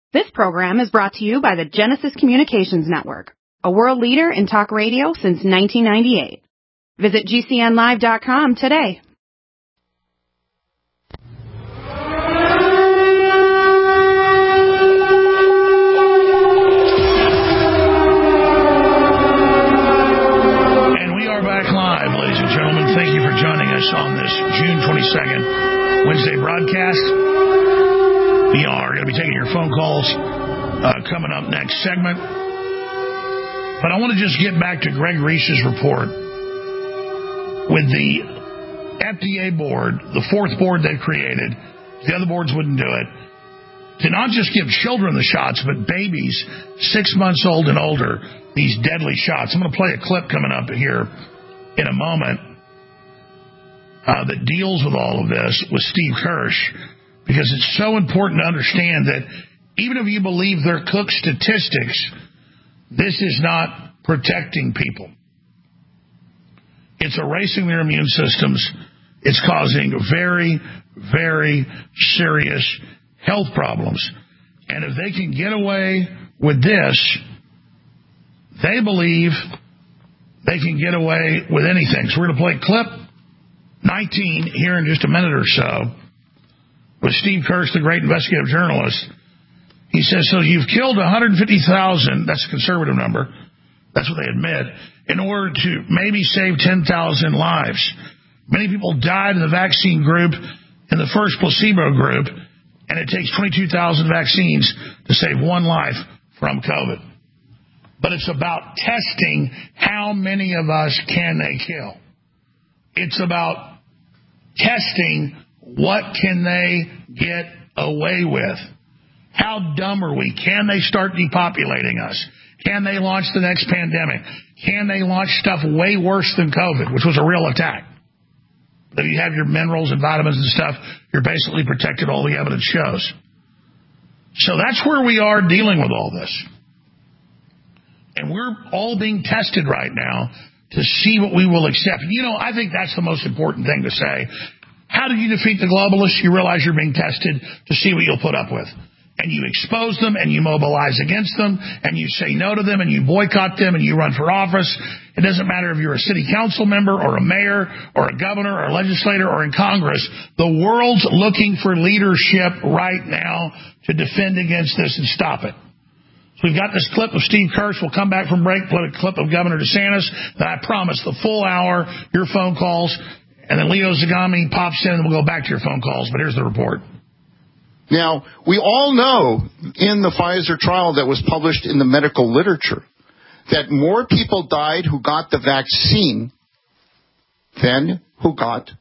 This program is brought to you by the Genesis Communications Network, a world leader in talk radio since 1998. Visit GCNlive.com today. And we are back live, ladies and gentlemen. Thank you for joining us on this June 22nd Wednesday broadcast. We are going to be taking your phone calls coming up next segment. But I want to just get back to Greg Reese's report with the FDA board, the fourth board they created. The other boards wouldn't do it. To not just give children the shots, but babies 6 months old and older, these deadly shots. I'm going to play a clip coming up here in a moment that deals with all of this with Steve Kirsch. Because it's so important to understand that even if you believe their Cook statistics, this is not protecting people. It's erasing their immune systems. It's causing very, very serious health problems. And if they can get away with this, they believe they can get away with anything. So we're going to play clip 19 here in just a minute or so. With Steve Kirsch, the great investigative journalist. He says, so you've killed 150,000, that's a conservative number, that's what they admit, in order to maybe save 10,000 lives. Many people died in the vaccine group, in the first placebo group, and it takes 22,000 vaccines to save one life from COVID. But it's about testing how many of us can they kill. It's about testing what can they get away with? How dumb are we? Can they start depopulating us? Can they launch the next pandemic? Can they launch stuff way worse than COVID, which was a real attack? If you have your minerals and vitamins and stuff, you're basically protected, all the evidence shows. So that's where we are dealing with all this. And we're all being tested right now to see what we will accept. You know, I think that's the most important thing to say. How do you defeat the globalists? You realize you're being tested to see what you'll put up with. And you expose them, and you mobilize against them, and you say no to them, and you boycott them, and you run for office. It doesn't matter if you're a city council member or a mayor or a governor or a legislator or in Congress. The world's looking for leadership right now to defend against this and stop it. So we've got this clip of Steve Kirsch. We'll come back from break, play a clip of Governor DeSantis. Then I promise the full hour, your phone calls. And then Leo Zagami pops in, and we'll go back to your phone calls. But here's the report. Now, we all know in the Pfizer trial that was published in the medical literature that more people died who got the vaccine than who got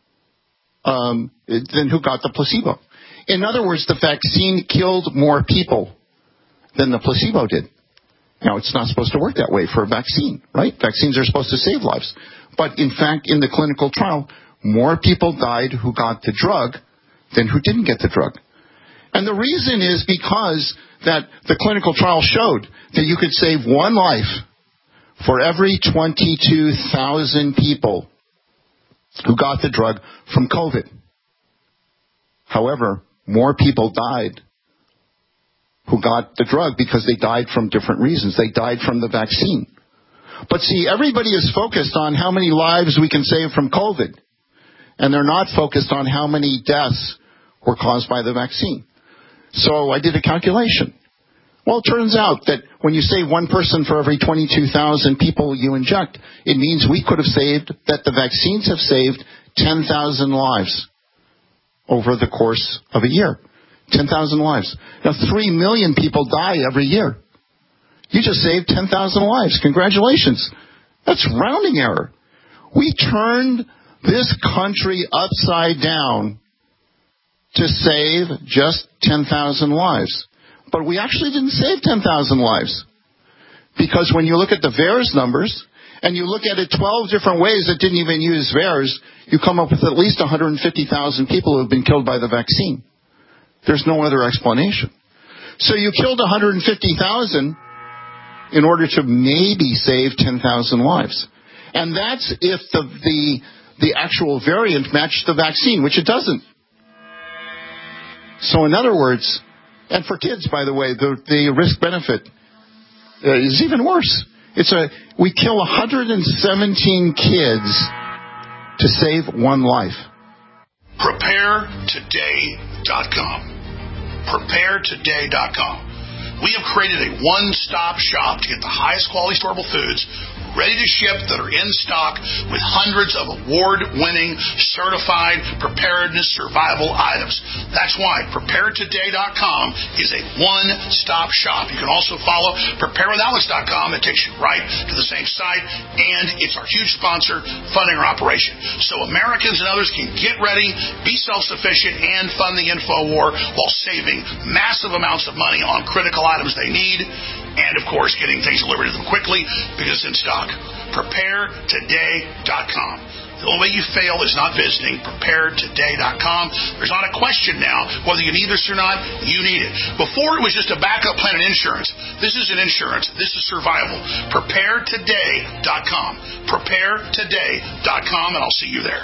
the placebo. In other words, the vaccine killed more people than the placebo did. Now, it's not supposed to work that way for a vaccine, right? Vaccines are supposed to save lives. But, in fact, in the clinical trial, more people died who got the drug than who didn't get the drug. And the reason is because that the clinical trial showed that you could save one life for every 22,000 people who got the drug from COVID. However, more people died who got the drug because they died from different reasons. They died from the vaccine. But see, everybody is focused on how many lives we can save from COVID. And they're not focused on how many deaths were caused by the vaccine. So I did a calculation. Well, it turns out that when you save one person for every 22,000 people you inject, it means we could have saved, that the vaccines have saved 10,000 lives over the course of a year. 10,000 lives. Now, 3 million people die every year. You just saved 10,000 lives. Congratulations. That's rounding error. We turned this country upside down to save just 10,000 lives. But we actually didn't save 10,000 lives. Because when you look at the VAERS numbers, and you look at it 12 different ways that didn't even use VAERS, you come up with at least 150,000 people who have been killed by the vaccine. There's no other explanation. So you killed 150,000 in order to maybe save 10,000 lives. And that's if the actual variant matched the vaccine, which it doesn't. So in other words, And for kids, by the way, the risk-benefit is even worse. We kill 117 kids to save one life. PrepareToday.com. PrepareToday.com. We have created a one-stop shop to get the highest quality storable foods ready to ship that are in stock with hundreds of award-winning, certified preparedness survival items. That's why PrepareToday.com is a one-stop shop. You can also follow PrepareWithAlex.com. It takes you right to the same site, and it's our huge sponsor funding our operation. So Americans and others can get ready, be self-sufficient, and fund the info war while saving massive amounts of money on critical items they need, and, of course, getting things delivered to them quickly because it's in stock. PrepareToday.com. The only way you fail is not visiting PrepareToday.com. There's not a question now whether you need this or not. You need it. Before, it was just a backup plan in insurance. This isn't insurance. This is survival. PrepareToday.com. PrepareToday.com, and I'll see you there.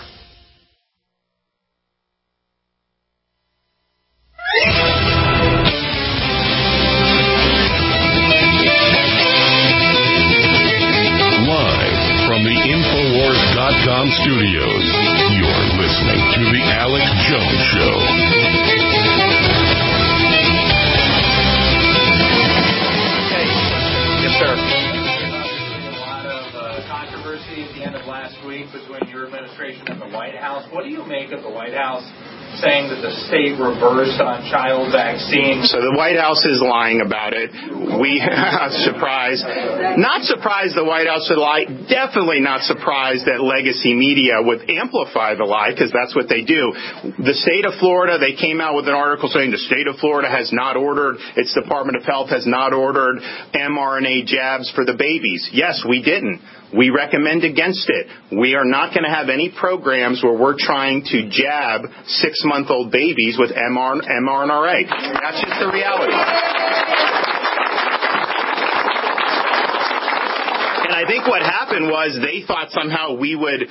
From the Infowars.com studios, you're listening to The Alex Jones Show. Yes, sir. Obviously, a lot of controversy at the end of last week between your administration and the White House. What do you make of the White House saying that the state reversed on child vaccines? So the White House is lying about it. We are surprised. Not surprised the White House would lie. Definitely not surprised that legacy media would amplify the lie, because that's what they do. The state of Florida, they came out with an article saying the state of Florida has not ordered, its Department of Health has not ordered mRNA jabs for the babies. Yes, we didn't. We recommend against it. We are not going to have any programs where we're trying to jab 6-month-old babies with mRNA. That's just the reality. And I think what happened was they thought somehow we would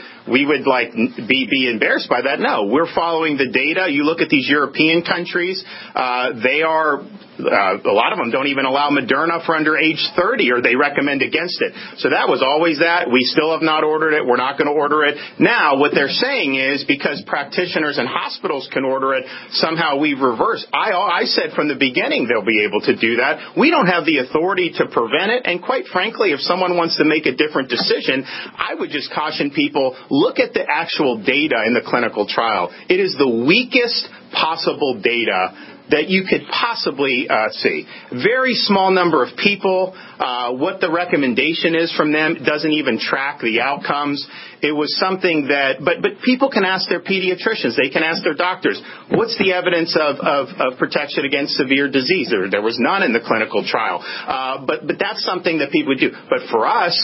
be embarrassed by that. No, we're following the data. You look at these European countries, they are. A lot of them don't even allow Moderna for under age 30, or they recommend against it. So that was always that. We still have not ordered it. We're not going to order it. Now, what they're saying is because practitioners and hospitals can order it, somehow we've reversed. I said from the beginning they'll be able to do that. We don't have the authority to prevent it. And quite frankly, if someone wants to make a different decision, I would just caution people, look at the actual data in the clinical trial. It is the weakest possible data that you could possibly see. Very small number of people. What the recommendation is from them doesn't even track the outcomes. It was something that, but people can ask their pediatricians. They can ask their doctors. What's the evidence of protection against severe disease? There was none in the clinical trial. But that's something that people would do. But for us,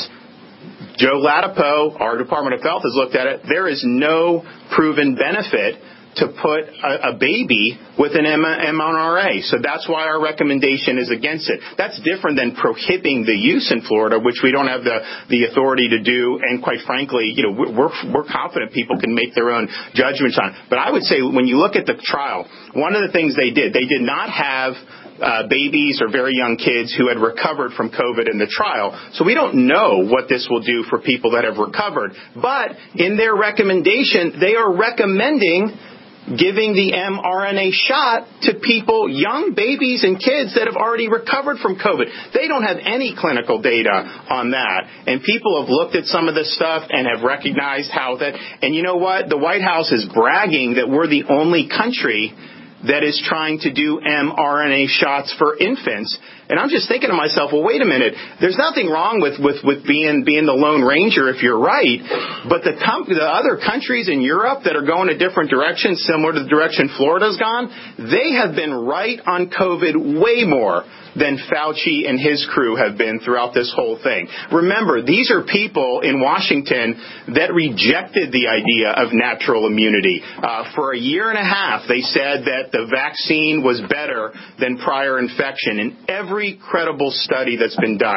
Joe Latipo, our Department of Health, has looked at it. There is no proven benefit to put a baby with an mRNA. So that's why our recommendation is against it. That's different than prohibiting the use in Florida, which we don't have the authority to do. And quite frankly, we're confident people can make their own judgments on it. But I would say when you look at the trial, one of the things they did not have babies or very young kids who had recovered from COVID in the trial. So we don't know what this will do for people that have recovered. But in their recommendation, they are recommending giving the mRNA shot to people, young babies and kids that have already recovered from COVID. They don't have any clinical data on that. And people have looked at some of this stuff and have recognized how that, and you know what? The White House is bragging that we're the only country that is trying to do mRNA shots for infants. And I'm just thinking to myself, well, wait a minute. There's nothing wrong with being the Lone Ranger if you're right. But the other countries in Europe that are going a different direction, similar to the direction Florida's gone, they have been right on COVID way more than Fauci and his crew have been throughout this whole thing. Remember, these are people in Washington that rejected the idea of natural immunity. For a year and a half, they said that the vaccine was better than prior infection. In every credible study that's been done,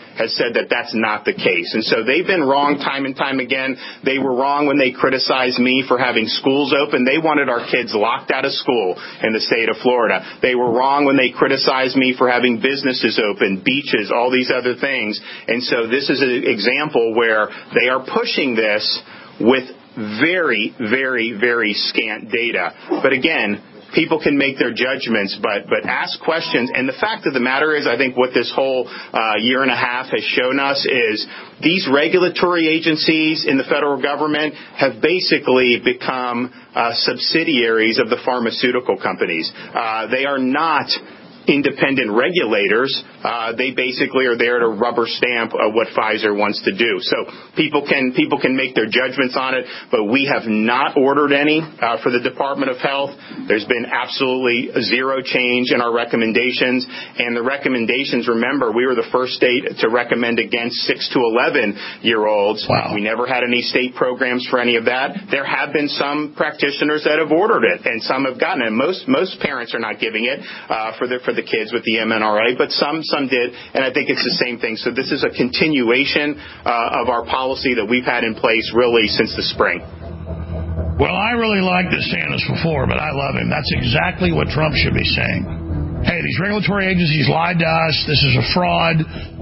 has said that that's not the case. And so they've been wrong time and time again. They were wrong when they criticized me for having schools open. They wanted our kids locked out of school in the state of Florida. They were wrong when they criticized me for having businesses open, beaches, all these other things. And so this is an example where they are pushing this with very, very, very scant data. But again, people can make their judgments, but ask questions. And the fact of the matter is, I think what this whole year and a half has shown us is these regulatory agencies in the federal government have basically become subsidiaries of the pharmaceutical companies. They are not independent regulators. They basically are there to rubber stamp what Pfizer wants to do. So people can make their judgments on it, but we have not ordered any for the Department of Health. There's been absolutely zero change in our recommendations, and the recommendations, remember, we were the first state to recommend against 6 to 11-year-olds. Wow. We never had any state programs for any of that. There have been some practitioners that have ordered it, and some have gotten it. Most parents are not giving it for the kids with the MNRA, but some did, and I think it's the same thing. So this is a continuation of our policy that we've had in place really since the spring. Well, I really liked DeSantis before, but I love him. That's exactly what Trump should be saying. Hey, these regulatory agencies lied to us. This is a fraud.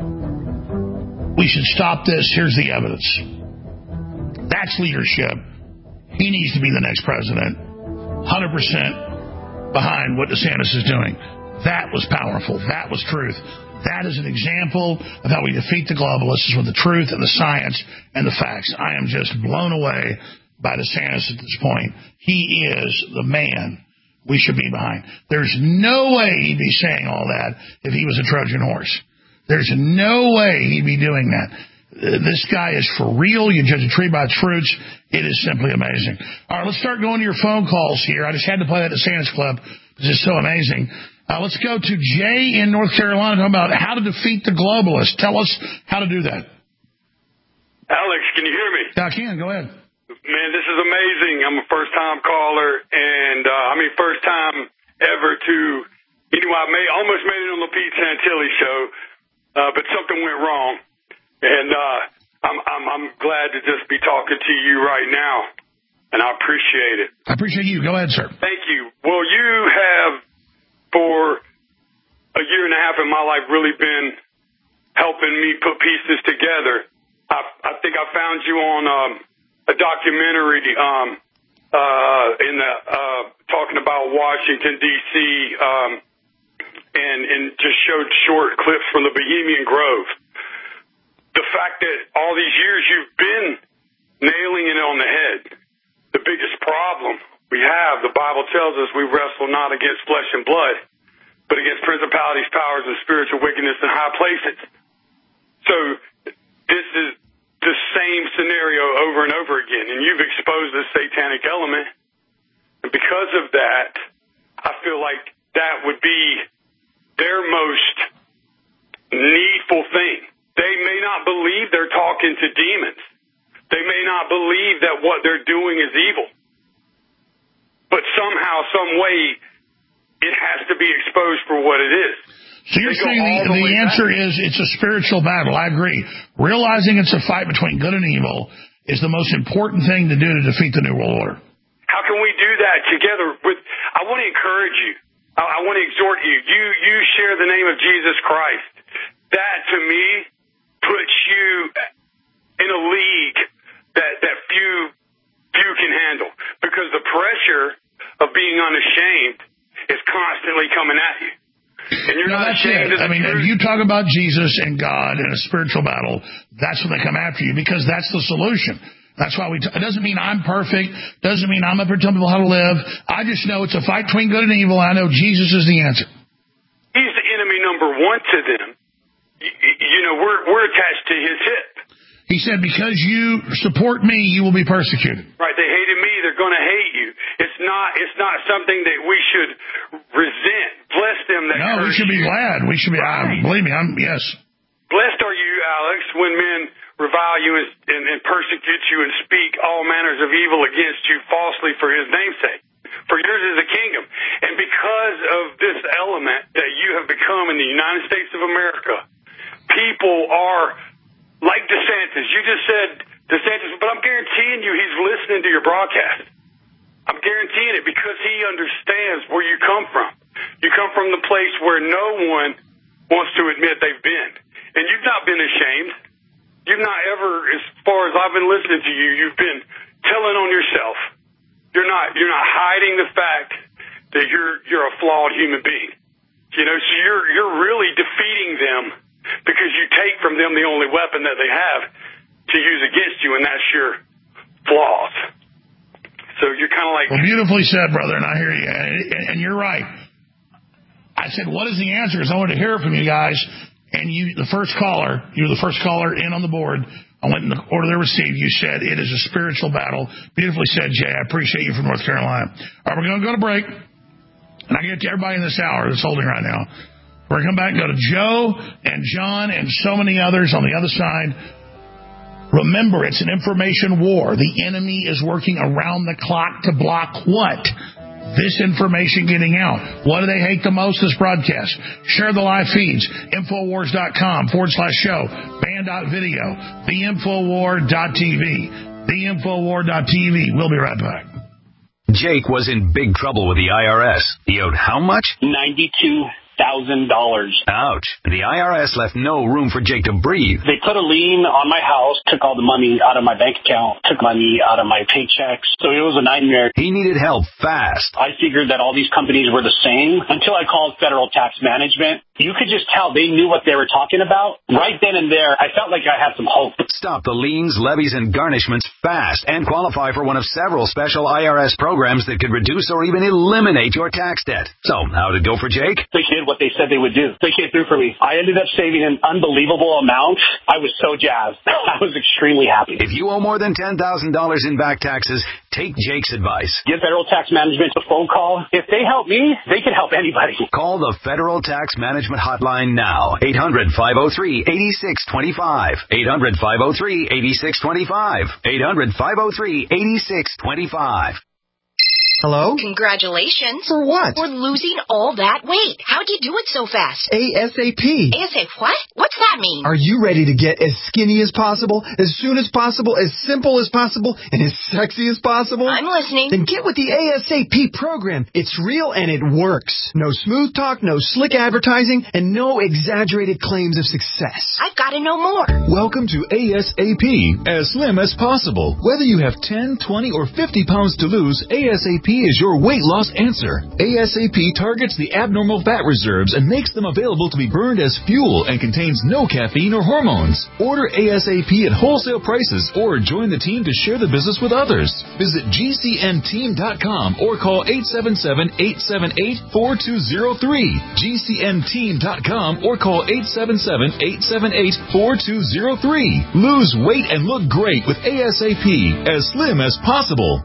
We should stop this. Here's the evidence. That's leadership. He needs to be the next president. 100% behind what DeSantis is doing. That was powerful. That was truth. That is an example of how we defeat the globalists, with the truth and the science and the facts. I am just blown away by DeSantis at this point. He is the man we should be behind. There's no way he'd be saying all that if he was a Trojan horse. There's no way he'd be doing that. This guy is for real. You judge a tree by its fruits. It is simply amazing. All right, let's start going to your phone calls here. I just had to play that DeSantis clip because it's so amazing. Let's go to Jay in North Carolina talking about how to defeat the globalists. Tell us how to do that. Alex, can you hear me? I can. Go ahead. Man, this is amazing. I'm a first-time caller, and first time ever to, I almost made it on the Pete Santilli show, but something went wrong, and I'm glad to just be talking to you right now, and I appreciate it. I appreciate you. Go ahead, sir. Thank you. Well, you have, for a year and a half in my life, really been helping me put pieces together. I think I found you on a documentary talking about Washington, D.C., and just showed short clips from the Bohemian Grove. The fact that all these years you've been nailing it on the head. The biggest problem we have, the Bible tells us we wrestle not against flesh and blood, but against principalities, powers, and spiritual wickedness in high places. So this is the same scenario over and over again, and you've exposed this satanic element. And because of that, I feel like that would be their most needful thing. They may not believe they're talking to demons. They may not believe that what they're doing is evil. But somehow, some way, it has to be exposed for what it is. So you're saying the answer is it's a spiritual battle. I agree. Realizing it's a fight between good and evil is the most important thing to do to defeat the New World Order. How can we do that together? I want to encourage you. I want to exhort you. You share the name of Jesus Christ. That, to me, puts you in a league that few can handle, because the pressure of being unashamed is constantly coming at you. And you're not ashamed of the truth. If you talk about Jesus and God in a spiritual battle, that's when they come after you, because that's the solution. That's why it doesn't mean I'm perfect. Doesn't mean I'm up here telling people how to live. I just know it's a fight between good and evil. I know Jesus is the answer. He's the enemy number one to them. We're attached to his hip. He said, because you support me, you will be persecuted. Right. They hated me. They're going to hate you. It's not something that we should resent. Bless them that curse. No, we should be glad. We should be, right. Believe me, yes. Blessed are you, Alex, when men revile you and persecute you and speak all manners of evil against you falsely for his name's sake. For yours is the kingdom. And because of this element that you have become in the United States of America, people are like DeSantis. You just said DeSantis, but I'm guaranteeing you he's listening to your broadcast. I'm guaranteeing it because he understands where you come from. You come from the place where no one wants to admit they've been. And you've not been ashamed. You've not ever, as far as I've been listening to you, you've been telling on yourself. You're not hiding the fact that you're a flawed human being. You know, so you're really defeating them because you take from them the only weapon that they have to use against you, and that's your flaws. So you're kind of like... Well, beautifully said, brother, and I hear you. And you're right. I said, what is the answer? Because I wanted to hear it from you guys. And you were the first caller in on the board. I went in the order they received. You said it is a spiritual battle. Beautifully said, Jay. I appreciate you from North Carolina. All right, we're going to go to break. And I get to everybody in this hour that's holding right now. We're going to come back and go to Joe and John and so many others on the other side. Remember, it's an information war. The enemy is working around the clock to block what? This information getting out. What do they hate the most? This broadcast. Share the live feeds. Infowars.com/show. Band.video. TheInfowar.tv. TheInfowar.tv. We'll be right back. Jake was in big trouble with the IRS. He owed how much? $92,000. Ouch. The IRS left no room for Jake to breathe. They put a lien on my house, took all the money out of my bank account, took money out of my paychecks. So it was a nightmare. He needed help fast. I figured that all these companies were the same until I called Federal Tax Management. You could just tell they knew what they were talking about. Right then and there, I felt like I had some hope. Stop the liens, levies, and garnishments fast and qualify for one of several special IRS programs that could reduce or even eliminate your tax debt. So, how did it go for Jake? They did what they said they would do. They came through for me. I ended up saving an unbelievable amount. I was so jazzed. I was extremely happy. If you owe more than $10,000 in back taxes, take Jake's advice. Give Federal Tax Management a phone call. If they help me, they can help anybody. Call the Federal Tax Management hotline now. 800-503-8625. 800-503-8625. 800-503-8625. Hello? Congratulations. For what? For losing all that weight. How'd you do it so fast? ASAP. ASAP what? What's that mean? Are you ready to get as skinny as possible, as soon as possible, as simple as possible, and as sexy as possible? I'm listening. Then get with the ASAP program. It's real and it works. No smooth talk, no slick advertising, and no exaggerated claims of success. I've got to know more. Welcome to ASAP, as slim as possible. Whether you have 10, 20, or 50 pounds to lose, ASAP is your weight loss answer. ASAP targets the abnormal fat reserves and makes them available to be burned as fuel and contains no caffeine or hormones. Order ASAP at wholesale prices or join the team to share the business with others. Visit GCNteam.com or call 877-878-4203. GCNteam.com or call 877-878-4203. Lose weight and look great with ASAP, as slim as possible.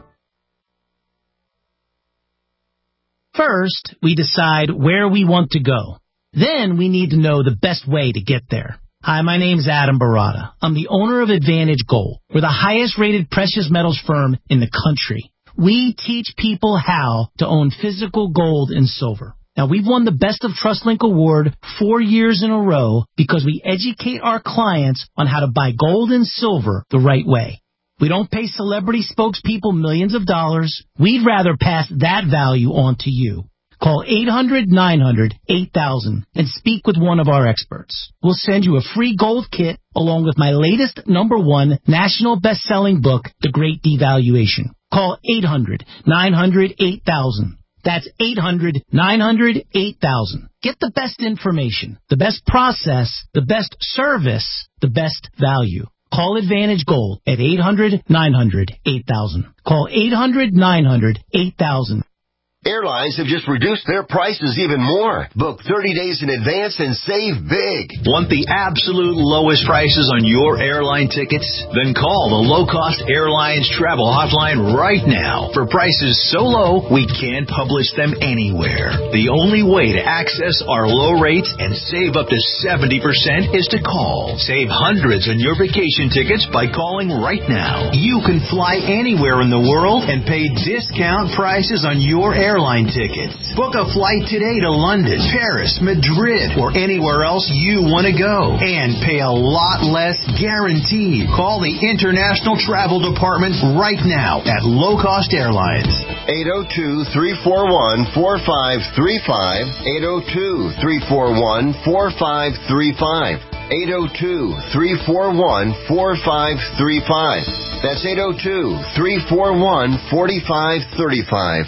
First, we decide where we want to go. Then we need to know the best way to get there. Hi, my name's Adam Barata. I'm the owner of Advantage Gold. We're the highest rated precious metals firm in the country. We teach people how to own physical gold and silver. Now, we've won the Best of TrustLink Award 4 years in a row because we educate our clients on how to buy gold and silver the right way. We don't pay celebrity spokespeople millions of dollars. We'd rather pass that value on to you. Call 800-900-8000 and speak with one of our experts. We'll send you a free gold kit along with my latest #1 national best-selling book, The Great Devaluation. Call 800-900-8000. That's 800-900-8000. Get the best information, the best process, the best service, the best value. Call Advantage Gold at 800-900-8000. Call 800-900-8000. Airlines have just reduced their prices even more. Book 30 days in advance and save big. Want the absolute lowest prices on your airline tickets? Then call the Low Cost Airlines Travel Hotline right now. For prices so low, we can't publish them anywhere. The only way to access our low rates and save up to 70% is to call. Save hundreds on your vacation tickets by calling right now. You can fly anywhere in the world and pay discount prices on your airline airline tickets. Book a flight today to London, Paris, Madrid, or anywhere else you want to go. And pay a lot less guaranteed. Call the International Travel Department right now at Low Cost Airlines. 802-341-4535. 802-341-4535. 802-341-4535. That's 802-341-4535.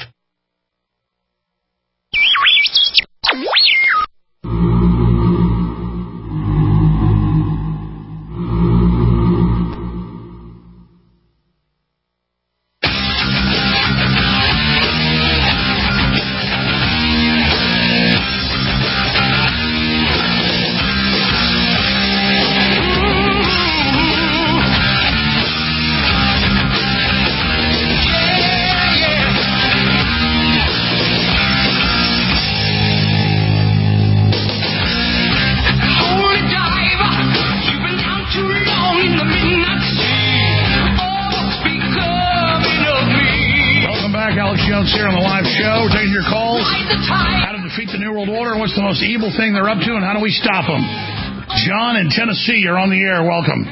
Here on the live show. We're taking your calls. How to defeat the New World Order. What's the most evil thing they're up to, and how do we stop them? John in Tennessee, you're on the air. Welcome.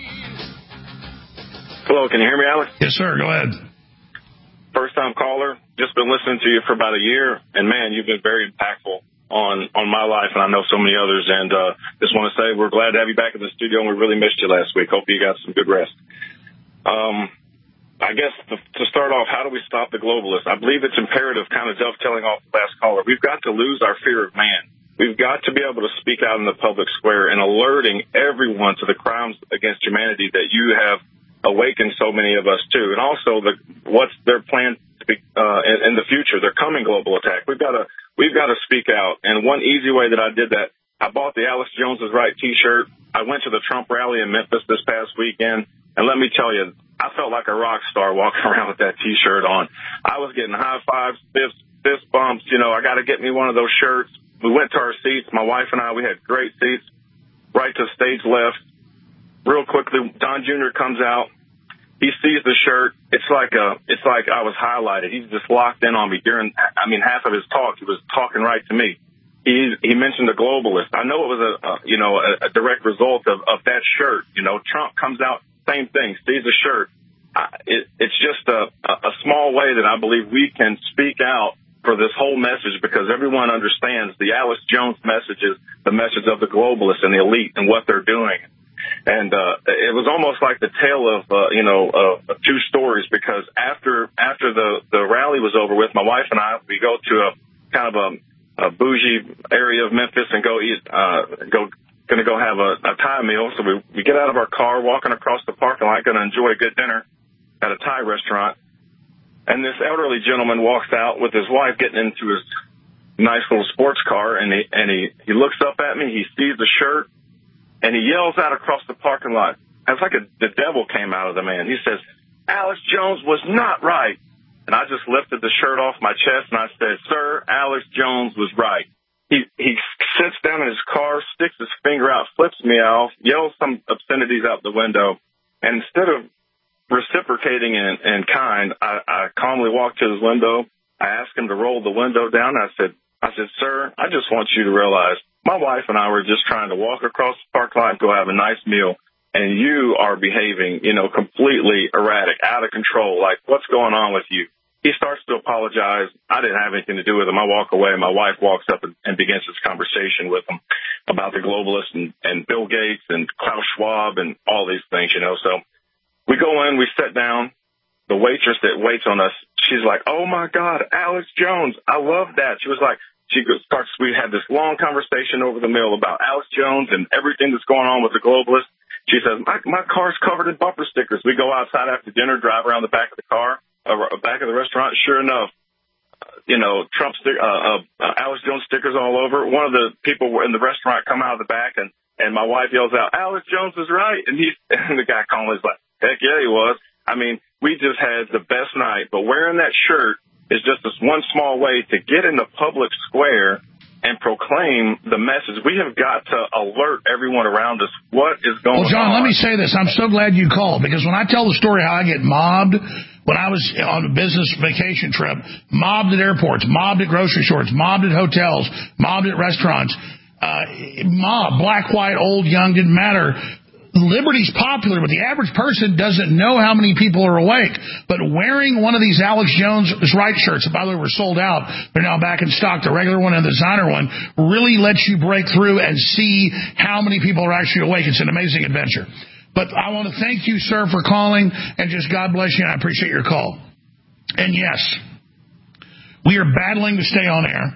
Hello, can you hear me, Alex? Yes, sir. Go ahead. First-time caller. Just been listening to you for about a year, and, man, you've been very impactful on my life, and I know so many others. And just want to say we're glad to have you back in the studio, and we really missed you last week. Hope you got some good rest. I guess to start off, how do we stop the globalists? I believe it's imperative, kind of dovetailing off the last caller. We've got to lose our fear of man. We've got to be able to speak out in the public square and alerting everyone to the crimes against humanity that you have awakened so many of us to. And also what's their plan to be, in the future, their coming global attack. We've got to speak out. And one easy way that I did that, I bought the Alex Jones is Right T-shirt. I went to the Trump rally in Memphis this past weekend. And let me tell you, I felt like a rock star walking around with that T-shirt on. I was getting high fives, fist bumps. You know, I got to get me one of those shirts. We went to our seats. My wife and I, we had great seats right to stage left. Real quickly, Don Jr. comes out. He sees the shirt. It's like I was highlighted. He's just locked in on me during, half of his talk. He was talking right to me. He mentioned the globalist. I know it was a direct result of that shirt. You know, Trump comes out. Same thing, sees a shirt. It's just a small way that I believe we can speak out for this whole message, because everyone understands the Alex Jones message is the message of the globalists and the elite and what they're doing. And it was almost like the tale of two stories, because after the rally was over with, my wife and I, we go to a kind of a bougie area of Memphis and go going to go have a Thai meal. So we get out of our car, walking across the parking lot, going to enjoy a good dinner at a Thai restaurant. And this elderly gentleman walks out with his wife getting into his nice little sports car, and he looks up at me, he sees the shirt, and he yells out across the parking lot. It's like the devil came out of the man. He says, "Alex Jones was not right." And I just lifted the shirt off my chest, and I said, "Sir, Alex Jones was right." He sits down in his car, sticks his finger out, flips me off, yells some obscenities out the window, and instead of reciprocating in kind, I calmly walked to his window. I asked him to roll the window down. I said, "Sir, I just want you to realize my wife and I were just trying to walk across the parking lot and go have a nice meal, and you are behaving, completely erratic, out of control. Like, what's going on with you?" He starts to apologize. I didn't have anything to do with him. I walk away. My wife walks up and begins this conversation with him about the globalists and Bill Gates and Klaus Schwab and all these things, So we go in, we sit down. The waitress that waits on us, she's like, "Oh, my God, Alex Jones. I love that." She was like, we had this long conversation over the meal about Alex Jones and everything that's going on with the globalists. She says, my car's covered in bumper stickers. We go outside after dinner, drive around the back of the car. Back of the restaurant, sure enough, Trump Alex Jones stickers all over. One of the people in the restaurant come out of the back, and my wife yells out, "Alex Jones is right." And the guy calmly is like, "Heck yeah, he was." We just had the best night. But wearing that shirt is just this one small way to get in the public square and proclaim the message. We have got to alert everyone around us what is going on. Well, John, let me say this. I'm so glad you called, because when I tell the story how I get mobbed when I was on a business vacation trip, mobbed at airports, mobbed at grocery stores, mobbed at hotels, mobbed at restaurants, mob, black, white, old, young, didn't matter. Liberty's popular, but the average person doesn't know how many people are awake. But wearing one of these Alex Jones is Right shirts, by the way, were sold out. They're now back in stock. The regular one and the designer one really lets you break through and see how many people are actually awake. It's an amazing adventure. But I want to thank you, sir, for calling, and just God bless you, and I appreciate your call. And yes, we are battling to stay on air.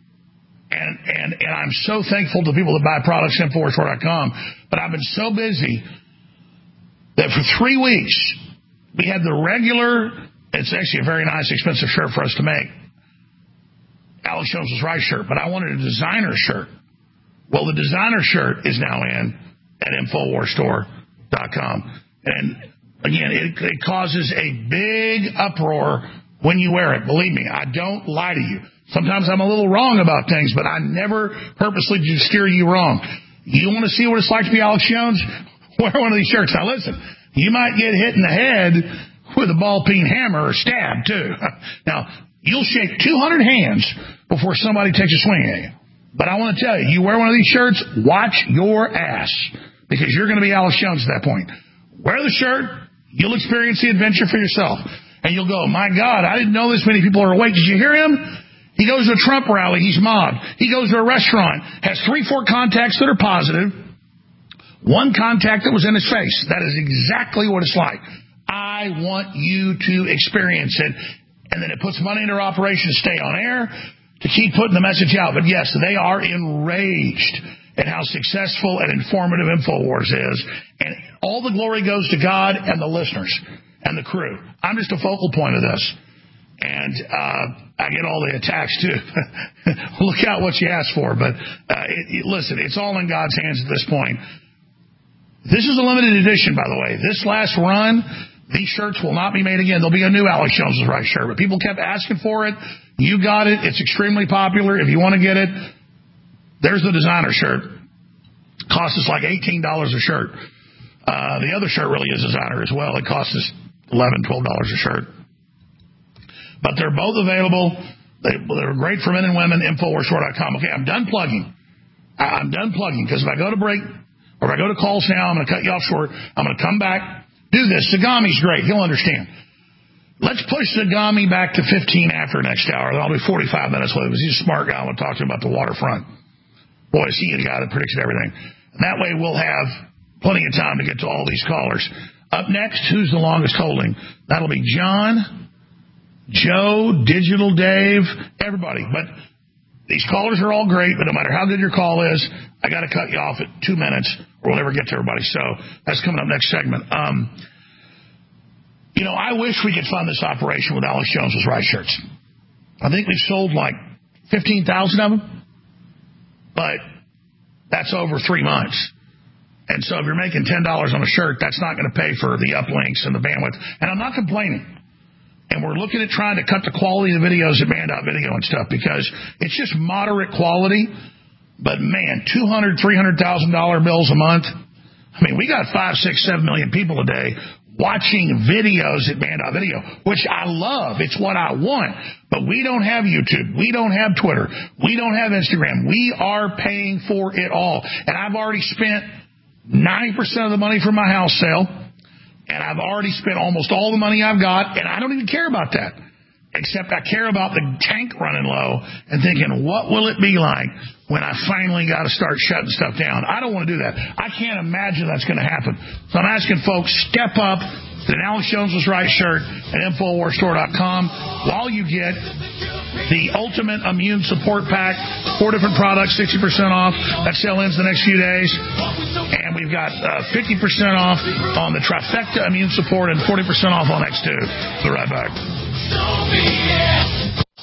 And I'm so thankful to people that buy products at InfoWarsStore.com. But I've been so busy that for 3 weeks, we had the regular, it's actually a very nice, expensive shirt for us to make, Alex Jones is Right shirt, but I wanted a designer shirt. Well, the designer shirt is now in at InfoWarsStore.com. And again, it causes a big uproar when you wear it. Believe me, I don't lie to you. Sometimes I'm a little wrong about things, but I never purposely steer you wrong. You want to see what it's like to be Alex Jones? Wear one of these shirts. Now listen, you might get hit in the head with a ball-peen hammer or stab too. Now, you'll shake 200 hands before somebody takes a swing at you. But I want to tell you, you wear one of these shirts, watch your ass, because you're going to be Alex Jones at that point. Wear the shirt, you'll experience the adventure for yourself. And you'll go, my God, I didn't know this many people are awake. Did you hear him? He goes to a Trump rally, he's mobbed. He goes to a restaurant, has 3-4 contacts that are positive, 1 contact that was in his face. That is exactly what it's like. I want you to experience it. And then it puts money into operation to stay on air, to keep putting the message out. But yes, they are enraged at how successful and informative InfoWars is. And all the glory goes to God and the listeners and the crew. I'm just a focal point of this. And I get all the attacks, too. Look out what you ask for. But listen, it's all in God's hands at this point. This is a limited edition, by the way. This last run, these shirts will not be made again. There'll be a new Alex Jones is Right shirt. But people kept asking for it. You got it. It's extremely popular. If you want to get it, there's the designer shirt. Costs us like $18 a shirt. The other shirt really is designer as well. It costs us $11, $12 a shirt. But they're both available. They're great for men and women, InfoWarsStore.com. Okay, I'm done plugging. I'm done plugging because if I go to break or if I go to calls now, I'm going to cut you off short. I'm going to come back, do this. Sagami's great. He'll understand. Let's push Sagami back to 15 after next hour. That'll be 45 minutes with him. He's a smart guy. I want to talk to him about the waterfront. Boy, is he a guy that predicted everything. And that way we'll have plenty of time to get to all these callers. Up next, who's the longest holding? That'll be John, Joe, Digital Dave, everybody. But these callers are all great, but no matter how good your call is, I got to cut you off at 2 minutes or we'll never get to everybody. So that's coming up next segment. I wish we could fund this operation with Alex Jones's Right shirts. I think we've sold like 15,000 of them, but that's over 3 months. And so if you're making $10 on a shirt, that's not going to pay for the uplinks and the bandwidth. And I'm not complaining. And we're looking at trying to cut the quality of the videos at Band.video and stuff because it's just moderate quality. But, man, $200,000, $300,000 bills a month. I mean, we got 5, 6, 7 million people a day watching videos at Band.video, which I love. It's what I want. But we don't have YouTube. We don't have Twitter. We don't have Instagram. We are paying for it all. And I've already spent 90% of the money from my house sale. And I've already spent almost all the money I've got, and I don't even care about that. Except I care about the tank running low and thinking, what will it be like when I finally got to start shutting stuff down? I don't want to do that. I can't imagine that's going to happen. So I'm asking folks, step up to an Alex Jones was Right shirt at InfoWarsStore.com while you get the Ultimate Immune Support Pack, 4 different products, 60% off. That sale ends the next few days. And we've got 50% off on the Trifecta Immune Support and 40% off on X2. We'll be right back.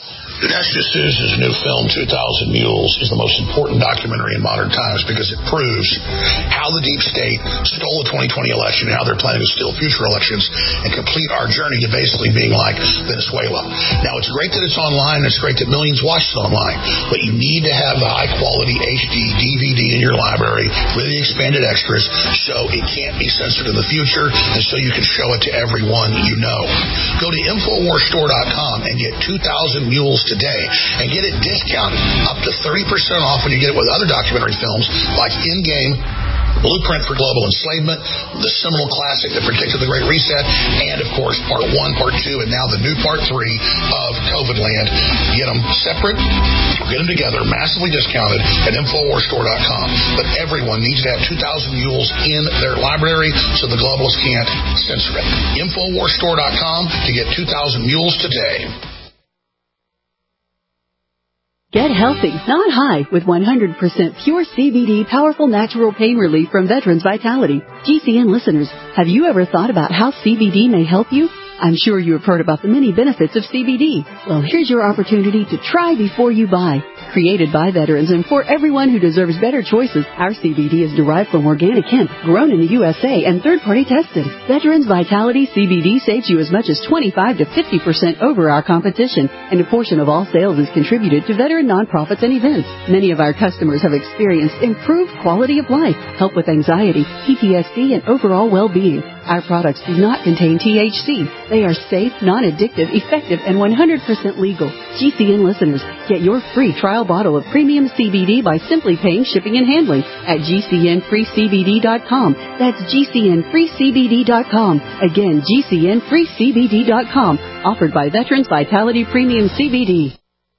Dinesh D'Souza's new film, 2,000 Mules, is the most important documentary in modern times because it proves how the deep state stole the 2020 election and how they're planning to steal future elections and complete our journey to basically being like Venezuela. Now, it's great that it's online, and it's great that millions watch it online, but you need to have the high-quality HD DVD in your library with the expanded extras so it can't be censored in the future and so you can show it to everyone you know. Go to InfoWarsStore.com and get 2,000 Mules today and get it discounted up to 30% off when you get it with other documentary films like In-Game, Blueprint for Global Enslavement, the seminal classic that predicted the Great Reset, and, of course, Part 1, Part 2, and now the new Part 3 of COVID Land. Get them separate or get them together, massively discounted at InfoWarsStore.com. But everyone needs to have 2,000 Mules in their library so the globalists can't censor it. InfoWarsStore.com to get 2,000 Mules today. Get healthy, not high, with 100% pure CBD powerful natural pain relief from Veterans Vitality. GCN listeners, have you ever thought about how CBD may help you? I'm sure you have heard about the many benefits of CBD. Well, here's your opportunity to try before you buy. Created by veterans and for everyone who deserves better choices, our CBD is derived from organic hemp, grown in the USA, and third-party tested. Veterans Vitality CBD saves you as much as 25 to 50% over our competition, and a portion of all sales is contributed to veteran nonprofits and events. Many of our customers have experienced improved quality of life, help with anxiety, PTSD, and overall well-being. Our products do not contain THC. They are safe, non-addictive, effective, and 100% legal. GCN listeners, get your free trial bottle of premium CBD by simply paying shipping and handling at GCNFreeCBD.com. That's GCNFreeCBD.com. Again, GCNFreeCBD.com. Offered by Veterans Vitality Premium CBD.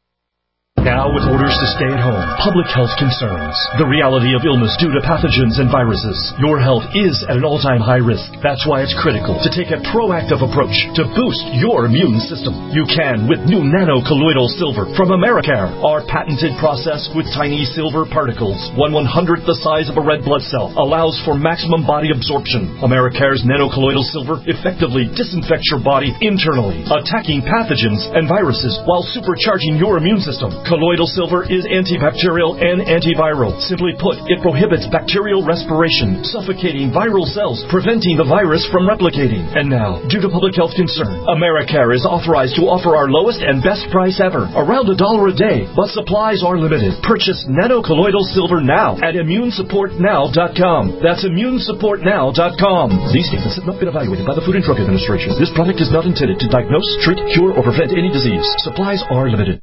Now, with orders to stay at home, public health concerns, the reality of illness due to pathogens and viruses, your health is at an all-time high risk. That's why it's critical to take a proactive approach to boost your immune system. You can with new nano-colloidal silver from Americare. Our patented process with tiny silver particles, 1/100th the size of a red blood cell, allows for maximum body absorption. Americare's nano-colloidal silver effectively disinfects your body internally, attacking pathogens and viruses while supercharging your immune system. Colloidal silver is antibacterial and antiviral. Simply put, it prohibits bacterial respiration, suffocating viral cells, preventing the virus from replicating. And now, due to public health concern, Americare is authorized to offer our lowest and best price ever, around $1 a day, but supplies are limited. Purchase nano-colloidal silver now at ImmuneSupportNow.com. That's ImmuneSupportNow.com. These statements have not been evaluated by the Food and Drug Administration. This product is not intended to diagnose, treat, cure, or prevent any disease. Supplies are limited.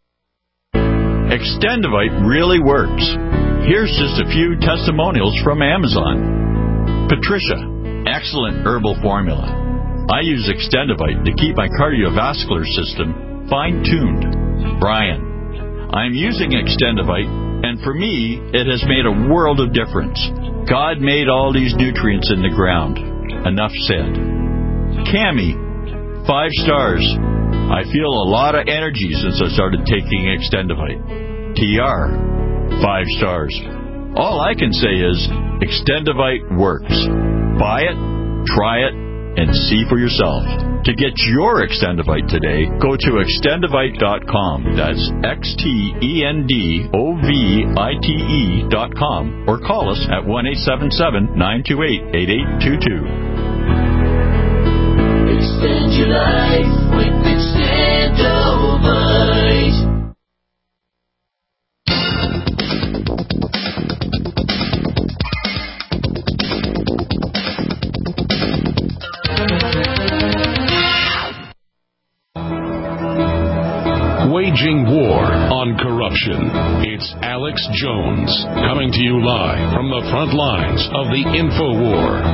Extendivite really works. Here's just a few testimonials from Amazon. Patricia, excellent herbal formula. I use Extendivite to keep my cardiovascular system fine-tuned. Brian, I'm using Extendivite, and for me, it has made a world of difference. God made all these nutrients in the ground. Enough said. Cami, 5 stars. I feel a lot of energy since I started taking Extendivite. TR, 5 stars. All I can say is Extendivite works. Buy it, try it, and see for yourself. To get your Extendivite today, go to Extendivite.com. That's XTENDOVITE.com, or call us at 1-877-928-8822. Extend your life with Extendivite. Waging war on corruption. It's Alex Jones coming to you live from the front lines of the InfoWar.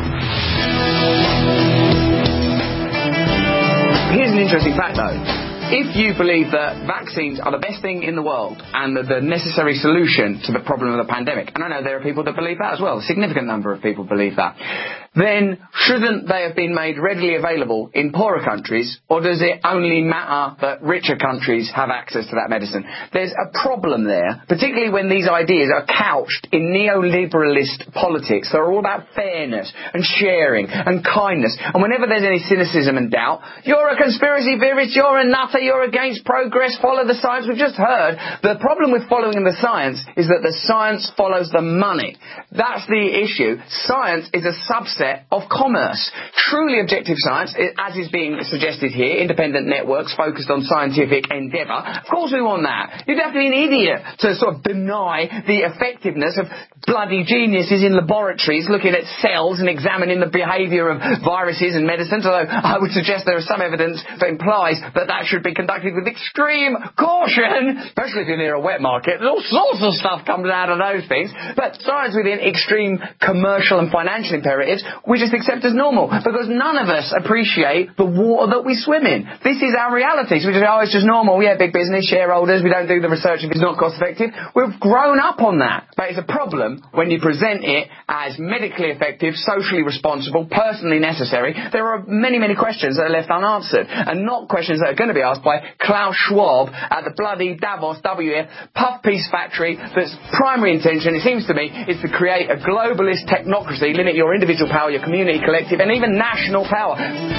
Here's an interesting fact, though. If you believe that vaccines are the best thing in the world and the necessary solution to the problem of the pandemic, and I know there are people that believe that as well, a significant number of people believe that, then shouldn't they have been made readily available in poorer countries, or does it only matter that richer countries have access to that medicine? There's a problem there, particularly when these ideas are couched in neoliberalist politics that are all about fairness and sharing and kindness. And whenever there's any cynicism and doubt, you're a conspiracy theorist, you're a nutter, you're against progress, follow the science. We've just heard the problem with following the science is that the science follows the money. That's the issue. Science is a subset of commerce. Truly objective science, as is being suggested here, independent networks focused on scientific endeavour. Of course we want that. You'd have to be an idiot to sort of deny the effectiveness of bloody geniuses in laboratories looking at cells and examining the behaviour of viruses and medicines, although I would suggest there is some evidence that implies that that should be conducted with extreme caution, especially if you're near a wet market. All sorts of stuff comes out of those things. But science within extreme commercial and financial imperatives, we just accept as normal, because none of us appreciate the water that we swim in. This is our reality. So we just, it's just normal. Yeah, big business, shareholders, we don't do the research if it's not cost effective. We've grown up on that. But it's a problem when you present it as medically effective, socially responsible, personally necessary. There are many, many questions that are left unanswered, and not questions that are going to be asked by Klaus Schwab at the bloody Davos WF puff piece factory that's primary intention, it seems to me, is to create a globalist technocracy, limit your individual power, your community, collective, and even national power.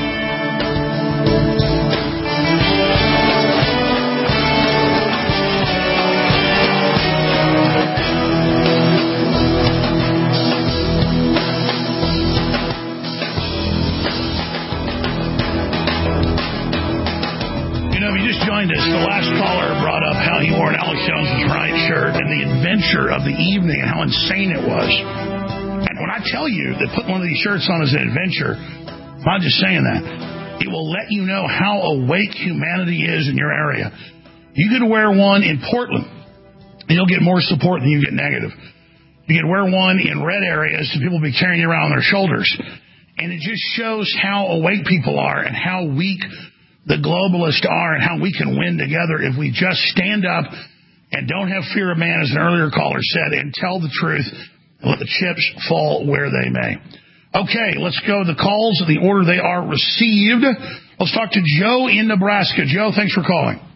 Joined us. The last caller brought up how he wore an Alex Jones is Right shirt and the adventure of the evening and how insane it was. And when I tell you that putting one of these shirts on is an adventure, I'm not just saying that. It will let you know how awake humanity is in your area. You could wear one in Portland, and you'll get more support than you get negative. You could wear one in red areas, and people will be carrying you around on their shoulders. And it just shows how awake people are and how weak the globalists are and how we can win together if we just stand up and don't have fear of man, as an earlier caller said, and tell the truth and let the chips fall where they may. Okay, let's go to the calls in the order they are received. Let's talk to Joe in Nebraska. Joe, thanks for calling.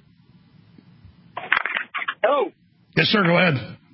Hello. Yes, sir, go ahead.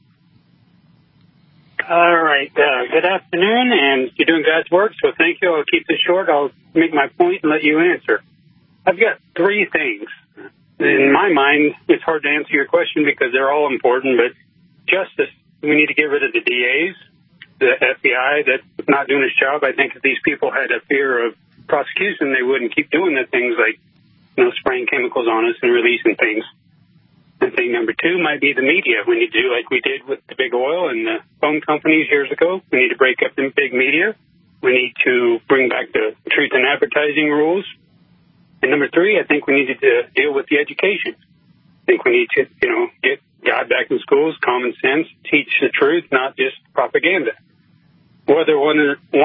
All right. Good afternoon, and you're doing God's work, so thank you. I'll keep this short. I'll make my point and let you answer. I've got three things. In my mind, it's hard to answer your question because they're all important, but justice, we need to get rid of the DAs, the FBI that's not doing its job. I think if these people had a fear of prosecution, they wouldn't keep doing the things like, spraying chemicals on us and releasing things. And thing number two might be the media. We need to do like we did with the big oil and the phone companies years ago. We need to break up the big media. We need to bring back the truth in advertising rules. And number three, I think we need to deal with the education. I think we need to, get God back in schools, common sense, teach the truth, not just propaganda. Whether one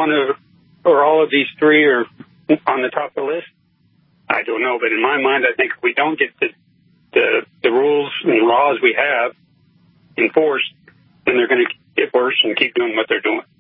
or all of these three are on the top of the list, I don't know. But in my mind, I think if we don't get the rules and laws we have enforced, then they're going to get worse and keep doing what they're doing.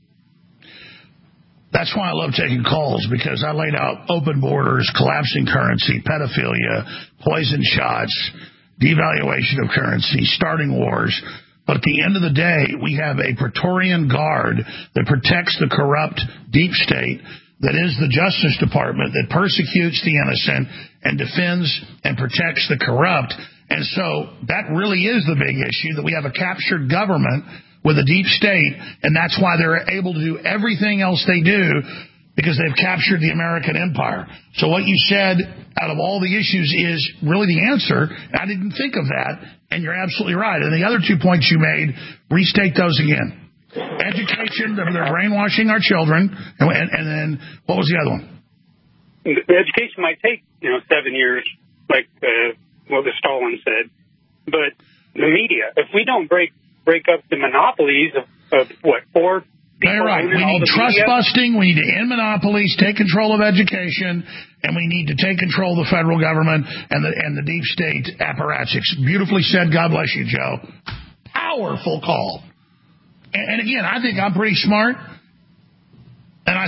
That's why I love taking calls, because I laid out open borders, collapsing currency, pedophilia, poison shots, devaluation of currency, starting wars. But at the end of the day, we have a Praetorian Guard that protects the corrupt deep state, that is the Justice Department, that persecutes the innocent and defends and protects the corrupt. And so that really is the big issue, that we have a captured government with a deep state, and that's why they're able to do everything else they do, because they've captured the American empire. So what you said out of all the issues is really the answer. I didn't think of that, and you're absolutely right. And the other 2 points you made, restate those again. Education, they're brainwashing our children, and then what was the other one? The education might take 7 years, like what Stalin said, but the media, if we don't break up the monopolies of what, 4 people. You're right. We need trust busting. We need to end monopolies, take control of education, and we need to take control of the federal government and the deep state apparatchiks. Beautifully said. God bless you, Joe. Powerful call. And again, I think I'm pretty smart, and I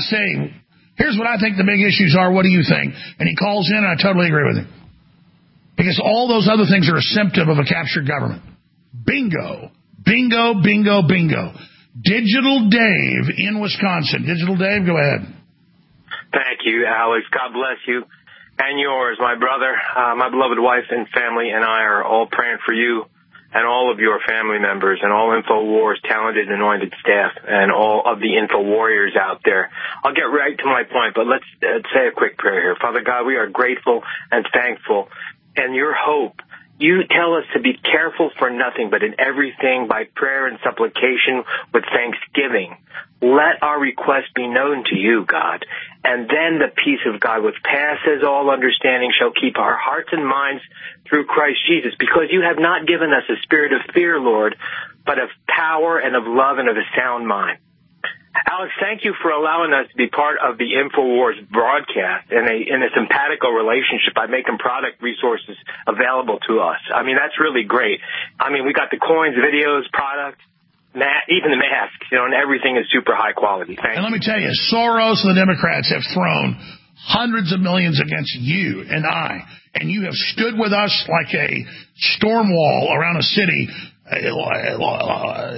I say, here's what I think the big issues are. What do you think? And he calls in, and I totally agree with him. Because all those other things are a symptom of a captured government. Bingo. Bingo, bingo, bingo. Digital Dave in Wisconsin. Digital Dave, go ahead. Thank you, Alex. God bless you and yours, my brother. My beloved wife and family and I are all praying for you and all of your family members and all InfoWars talented and anointed staff and all of the Info Warriors out there. I'll get right to my point, but let's say a quick prayer here. Father God, we are grateful and thankful, and your hope. You tell us to be careful for nothing, but in everything by prayer and supplication with thanksgiving. Let our requests be known to you, God, and then the peace of God, which passes all understanding, shall keep our hearts and minds through Christ Jesus, because you have not given us a spirit of fear, Lord, but of power and of love and of a sound mind. Alex, thank you for allowing us to be part of the InfoWars broadcast in a simpatico relationship by making product resources available to us. I mean, that's really great. I mean, we got the coins, videos, products, even the masks, and everything is super high quality. Thank you. And let me tell you, Soros and the Democrats have thrown hundreds of millions against you and I, and you have stood with us like a storm wall around a city. All I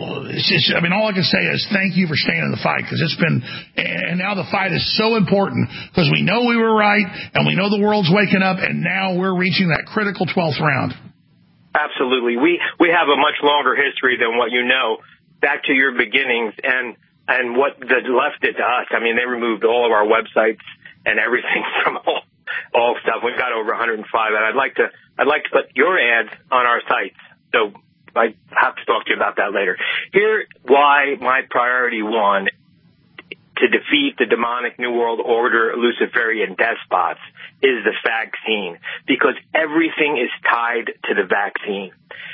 can say is thank you for staying in the fight, because it's been, and now the fight is so important because we know we were right and we know the world's waking up, and now we're reaching that critical 12th round. Absolutely. We have a much longer history than what you know, back to your beginnings and what the left did to us. I mean, they removed all of our websites and everything from all stuff. We've got over 105, and I'd like to put your ads on our sites. So I have to talk to you about that later. Here's why my priority one, to defeat the demonic New World Order, Luciferian despots, is the vaccine, because everything is tied to the vaccine.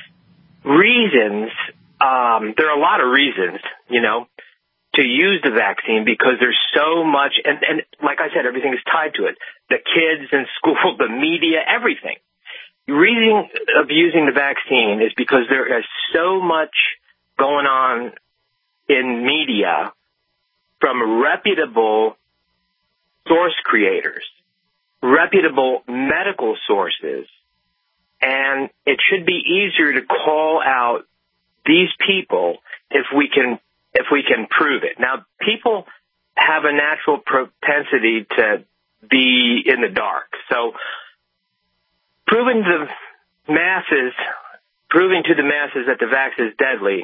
Reasons, there are a lot of reasons, to use the vaccine, because there's so much, and like I said, everything is tied to it. The kids in school, the media, everything. The reason of using the vaccine is because there is so much going on in media from reputable source creators, reputable medical sources, and it should be easier to call out these people if we can prove it. Now, people have a natural propensity to be in the dark, so proving to the masses that the vax is deadly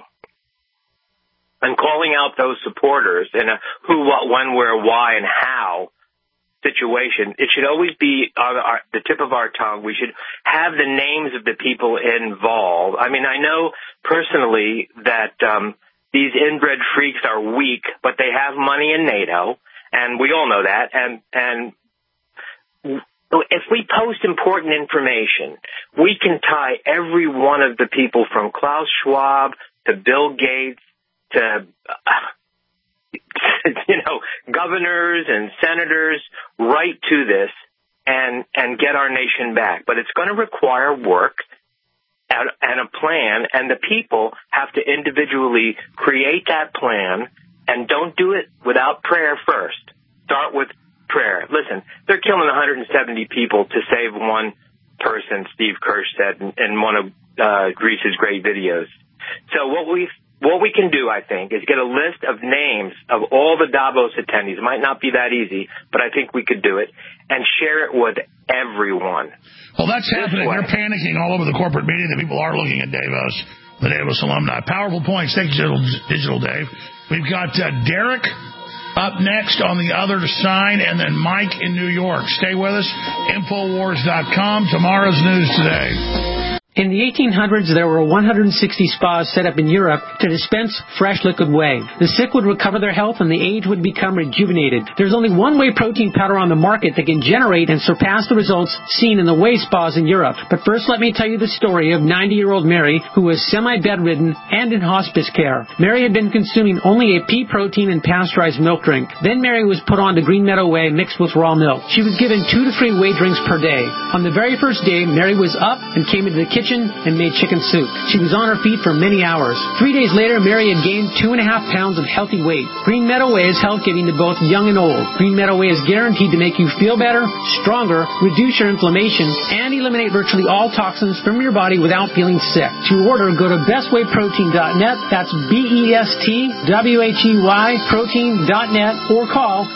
and calling out those supporters in a who, what, when, where, why, and how situation, it should always be on the tip of our tongue. We should have the names of the people involved. I mean, I know personally that these inbred freaks are weak, but they have money in NATO, and we all know that, and if we post important information, we can tie every one of the people from Klaus Schwab to Bill Gates to, governors and senators right to this and get our nation back. But it's going to require work and a plan, and the people have to individually create that plan, and don't do it without prayer first. Start with prayer. Listen, they're killing 170 people to save one person, Steve Kirsch said in one of Greece's great videos. So what we can do, I think, is get a list of names of all the Davos attendees. It might not be that easy, but I think we could do it, and share it with everyone. Well, that's happening. They're panicking all over the corporate media that people are looking at Davos, the Davos alumni. Powerful points. Thank you, Digital Dave. We've got Derek up next on the other side, and then Mike in New York. Stay with us. Infowars.com. Tomorrow's news today. In the 1800s, there were 160 spas set up in Europe to dispense fresh liquid whey. The sick would recover their health and the aged would become rejuvenated. There's only one whey protein powder on the market that can generate and surpass the results seen in the whey spas in Europe. But first, let me tell you the story of 90-year-old Mary, who was semi-bedridden and in hospice care. Mary had been consuming only a pea protein and pasteurized milk drink. Then Mary was put on to Green Meadow Whey mixed with raw milk. She was given 2 to 3 whey drinks per day. On the very first day, Mary was up and came into the kitchen kitchen and made chicken soup. She was on her feet for many hours. 3 days later, Mary had gained 2.5 pounds of healthy weight. Green Meadow Way is health giving to both young and old. Green Meadow Way is guaranteed to make you feel better, stronger, reduce your inflammation, and eliminate virtually all toxins from your body without feeling sick. To order, go to bestwayprotein.net. That's BESTWHEY protein.net or call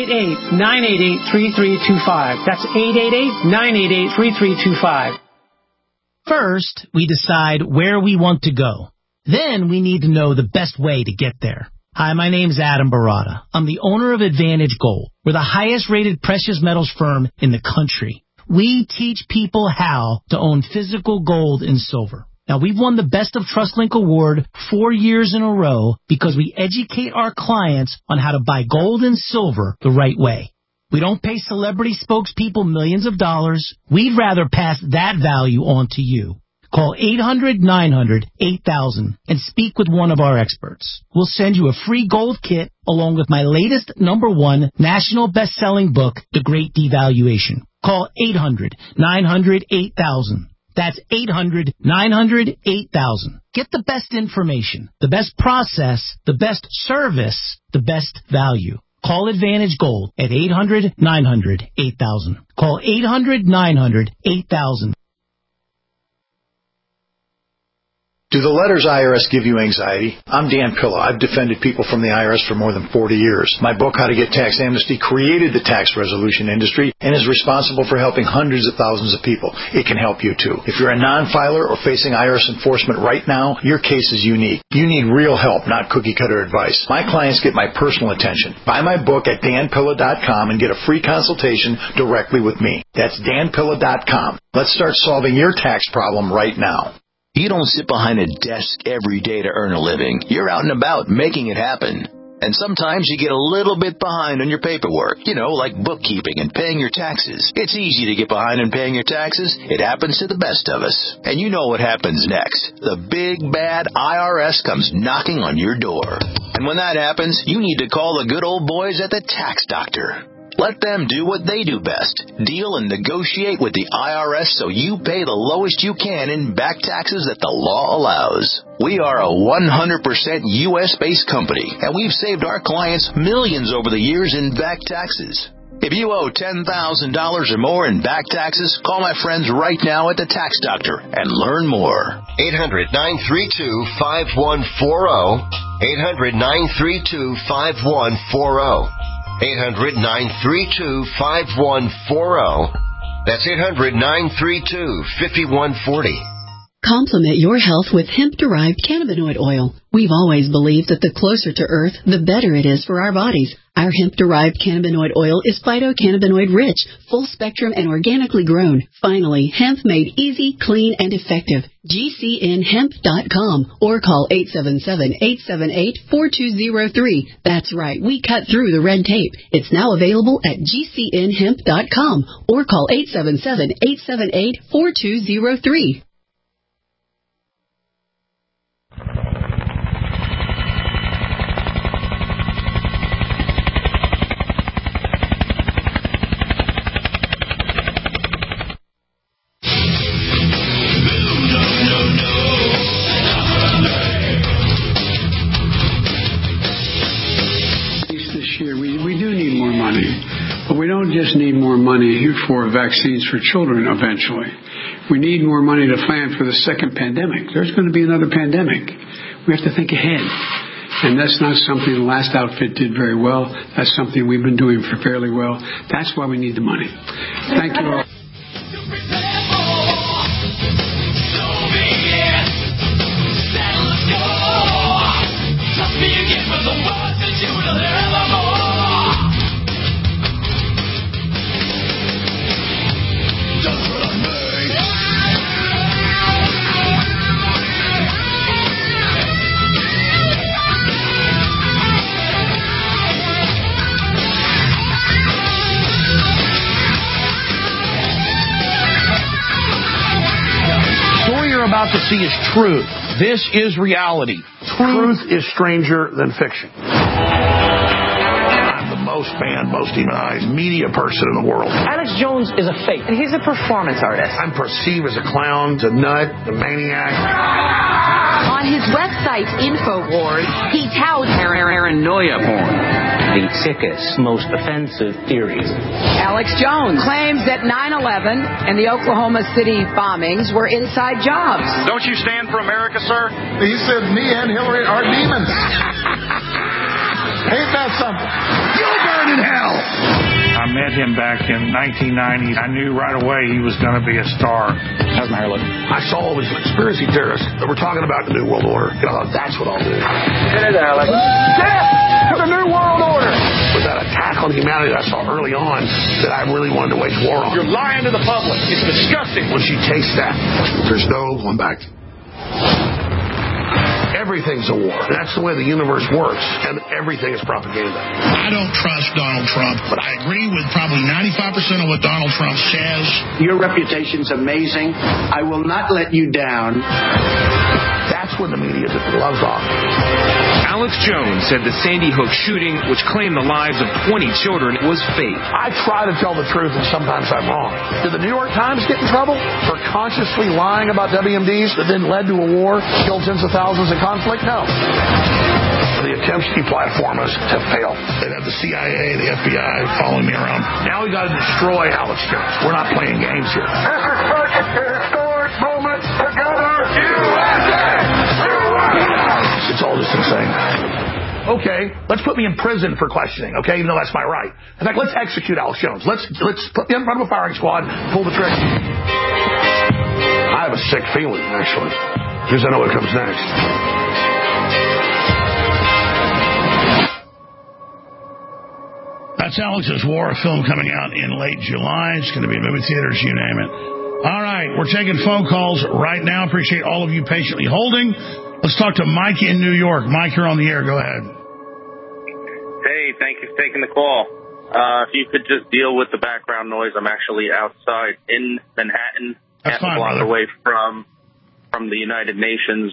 888-988-3325. That's 888-988-3325. First, we decide where we want to go. Then we need to know the best way to get there. Hi, my name's Adam Barada. I'm the owner of Advantage Gold. We're the highest rated precious metals firm in the country. We teach people how to own physical gold and silver. Now, we've won the Best of TrustLink Award 4 years in a row because we educate our clients on how to buy gold and silver the right way. We don't pay celebrity spokespeople millions of dollars. We'd rather pass that value on to you. Call 800-900-8000 and speak with one of our experts. We'll send you a free gold kit along with my latest #1 national best-selling book, The Great Devaluation. Call 800-900-8000. That's 800-900-8000. Get the best information, the best process, the best service, the best value. Call Advantage Gold at 800-900-8000. Call 800-900-8000. Do the letters IRS give you anxiety? I'm Dan Pilla. I've defended people from the IRS for more than 40 years. My book, How to Get Tax Amnesty, created the tax resolution industry and is responsible for helping hundreds of thousands of people. It can help you, too. If you're a non-filer or facing IRS enforcement right now, your case is unique. You need real help, not cookie-cutter advice. My clients get my personal attention. Buy my book at danpilla.com and get a free consultation directly with me. That's danpilla.com. Let's start solving your tax problem right now. You don't sit behind a desk every day to earn a living. You're out and about making it happen. And sometimes you get a little bit behind on your paperwork, like bookkeeping and paying your taxes. It's easy to get behind on paying your taxes. It happens to the best of us. And you know what happens next. The big, bad IRS comes knocking on your door. And when that happens, you need to call the good old boys at the Tax Doctor. Let them do what they do best. Deal and negotiate with the IRS so you pay the lowest you can in back taxes that the law allows. We are a 100% U.S.-based company, and we've saved our clients millions over the years in back taxes. If you owe $10,000 or more in back taxes, call my friends right now at the Tax Doctor and learn more. 800-932-5140. 800-932-5140. 800-932-5140. That's 800-932-5140. Complement your health with hemp-derived cannabinoid oil. We've always believed that the closer to Earth, the better it is for our bodies. Our hemp-derived cannabinoid oil is phytocannabinoid-rich, full-spectrum, and organically grown. Finally, hemp made easy, clean, and effective. GCNhemp.com or call 877-878-4203. That's right, we cut through the red tape. It's now available at GCNhemp.com or call 877-878-4203. But we don't just need more money for vaccines for children eventually. We need more money to plan for the second pandemic. There's going to be another pandemic. We have to think ahead. And that's not something the last outfit did very well. That's something we've been doing for fairly well. That's why we need the money. Thank you all. About to see is truth. This is reality. Truth is stranger than fiction. I'm the most banned, most demonized media person in the world. Alex Jones is a fake, and he's a performance artist. I'm perceived as a clown, a nut, a maniac. On his website, InfoWars, he touts paranoia porn. The sickest, most offensive theories. Alex Jones claims that 9/11 and the Oklahoma City bombings were inside jobs. Don't you stand for America, sir? He said me and Hillary are demons. Ain't that something? You'll burn in hell! I met him back in 1990. I knew right away he was going to be a star. How's my hair look? I saw all these conspiracy theorists that were talking about the New World Order. And I thought, that's what I'll do. It is Alex. Death to the New World Order! With that attack on humanity that I saw early on that I really wanted to wage war on. You're lying to the public. It's disgusting. When she takes that, there's no going back. Everything's a war. That's the way the universe works, and everything is propaganda. I don't trust Donald Trump, but I agree with probably 95% of what Donald Trump says. Your reputation's amazing. I will not let you down. That's when the media just loves off. Alex Jones said the Sandy Hook shooting, which claimed the lives of 20 children, was fake. I try to tell the truth, and sometimes I'm wrong. Did the New York Times get in trouble for consciously lying about WMDs that then led to a war, killed tens of thousands in conflict? No. The attempts to deplatform us have failed. They have the CIA, the FBI following me around. Now we got to destroy Alex Jones. We're not playing games here. This is such a historic moment together. USA! It's all just insane. Okay, let's put me in prison for questioning, okay, even though that's my right. In fact, let's execute Alex Jones. Let's put me in front of a firing squad, pull the trigger. I have a sick feeling, actually, because I know what comes next. That's Alex's War, a film coming out in late July. It's going to be in movie theaters, you name it. All right, we're taking phone calls right now. Appreciate all of you patiently holding. Let's talk to Mike in New York. Mike, you're on the air. Go ahead. Hey, thank you for taking the call. If you could just deal with the background noise. I'm actually outside in Manhattan, half a block away from the United Nations.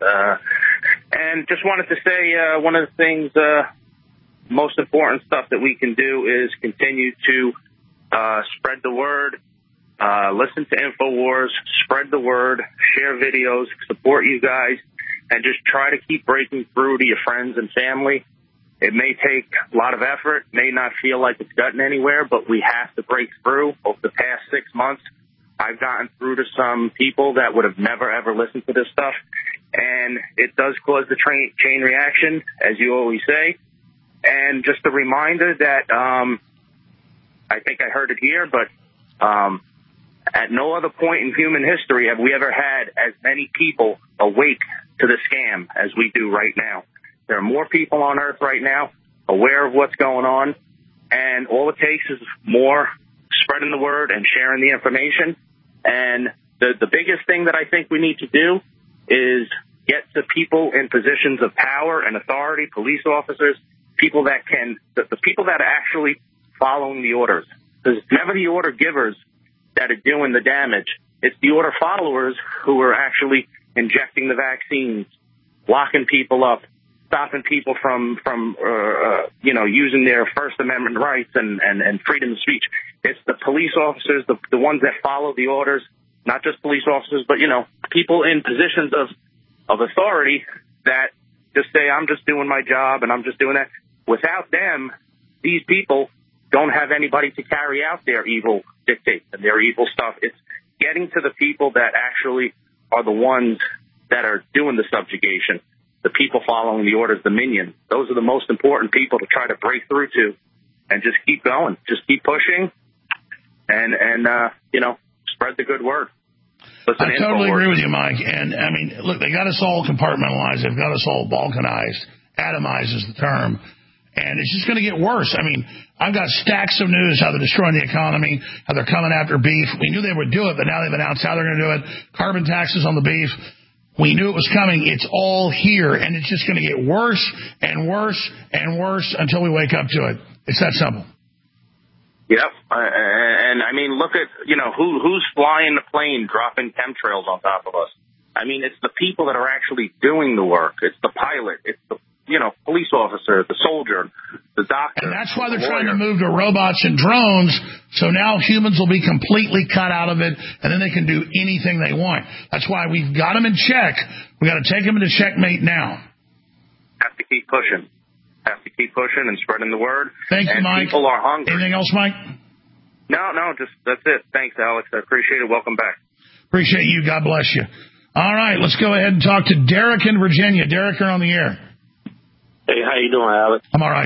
And just wanted to say one of the things, most important stuff that we can do is continue to spread the word. Listen to InfoWars, spread the word, share videos, support you guys, and just try to keep breaking through to your friends and family. It may take a lot of effort, may not feel like it's gotten anywhere, but we have to break through. Over the past 6 months, I've gotten through to some people that would have never, ever listened to this stuff, and it does cause the chain reaction, as you always say. And just a reminder that I think I heard it here, but at no other point in human history have we ever had as many people awake to the scam as we do right now. There are more people on Earth right now aware of what's going on, and all it takes is more spreading the word and sharing the information. And the biggest thing that I think we need to do is get the people in positions of power and authority, police officers, people that the people that are actually following the orders. Because it's never the order givers that are doing the damage. It's the order followers who are actually injecting the vaccines, locking people up, stopping people from using their First Amendment rights and freedom of speech. It's the police officers, the ones that follow the orders, not just police officers, but, people in positions of authority that just say, I'm just doing my job and I'm just doing that. Without them, these people don't have anybody to carry out their evil dictates and their evil stuff. It's getting to the people that actually are the ones that are doing the subjugation, the people following the orders, the minions. Those are the most important people to try to break through to, and just keep going, just keep pushing, and spread the good word. Listen, I totally agree with you, Mike. And I mean, look, they got us all compartmentalized. They've got us all balkanized. Atomized is the term. And it's just going to get worse. I mean, I've got stacks of news how they're destroying the economy, how they're coming after beef. We knew they would do it, but now they've announced how they're going to do it. Carbon taxes on the beef. We knew it was coming. It's all here, and it's just going to get worse and worse and worse until we wake up to it. It's that simple. Yep. And I mean, look at, who's flying the plane, dropping chemtrails on top of us. I mean, it's the people that are actually doing the work. It's the pilot. It's police officer, the soldier, the doctor. And that's why they're trying to move to robots and drones, so now humans will be completely cut out of it, and then they can do anything they want. That's why we've got them in check. We've got to take them into checkmate now. Have to keep pushing. Have to keep pushing and spreading the word. Thank you, Mike. People are hungry. Anything else, Mike? No, just that's it. Thanks, Alex. I appreciate it. Welcome back. Appreciate you. God bless you. All right, let's go ahead and talk to Derek in Virginia. Derek, you're on the air. Hey, how you doing, Alex? I'm all right.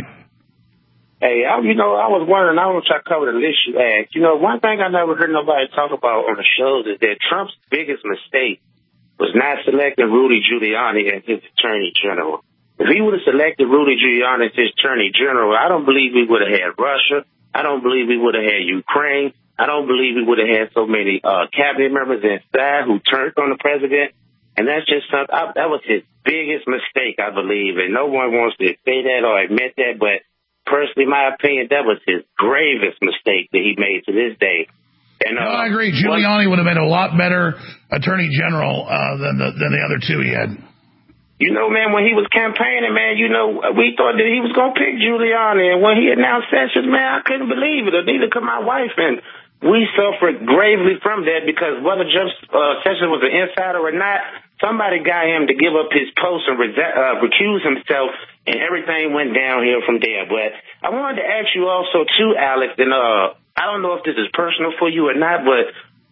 Hey, I was wondering, I don't know if I covered the list you asked. One thing I never heard nobody talk about on the shows is that Trump's biggest mistake was not selecting Rudy Giuliani as his attorney general. If he would have selected Rudy Giuliani as his attorney general, I don't believe we would have had Russia. I don't believe we would have had Ukraine. I don't believe we would have had so many cabinet members inside who turned on the president. And that's just something, that was his biggest mistake, I believe. And no one wants to say that or admit that. But personally, my opinion, that was his gravest mistake that he made to this day. And I agree. Giuliani would have been a lot better attorney general than the other two he had. Man, when he was campaigning, man, we thought that he was going to pick Giuliani. And when he announced Sessions, man, I couldn't believe it. Or neither could my wife. And we suffered gravely from that because whether Sessions was an insider or not, somebody got him to give up his post and recuse himself, and everything went downhill from there. But I wanted to ask you also, too, Alex, and I don't know if this is personal for you or not, but